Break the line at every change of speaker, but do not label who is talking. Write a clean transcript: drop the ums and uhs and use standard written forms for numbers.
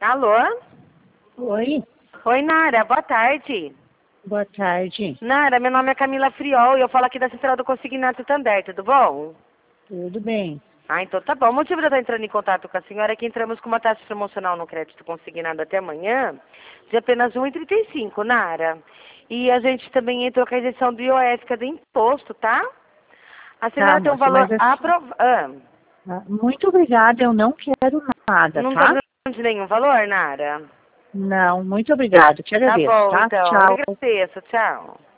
Alô?
Oi,
Oi, Nara, boa tarde.
boa tarde.
Nara, meu nome é Camila Friol e eu falo aqui da Central do Consignato Santander, tudo bom?
Tudo bem?
Então tá bom. O motivo de eu estar entrando em contato com a senhora é que entramos com uma taxa promocional no crédito consignado até amanhã de apenas R$ 1,35, Nara. E a gente também entrou com a isenção do IOF, que é do imposto, tá? A
Tá,
senhora tem um
moça,
valor
mas
aprovado.
muito obrigada, eu não quero nada,
Não está
tá?
precisando de nenhum valor, Nara?
Não, muito obrigada, te
Tá
agradeço,
bom,
tá?
então. Eu
Tchau.
agradeço. Tchau.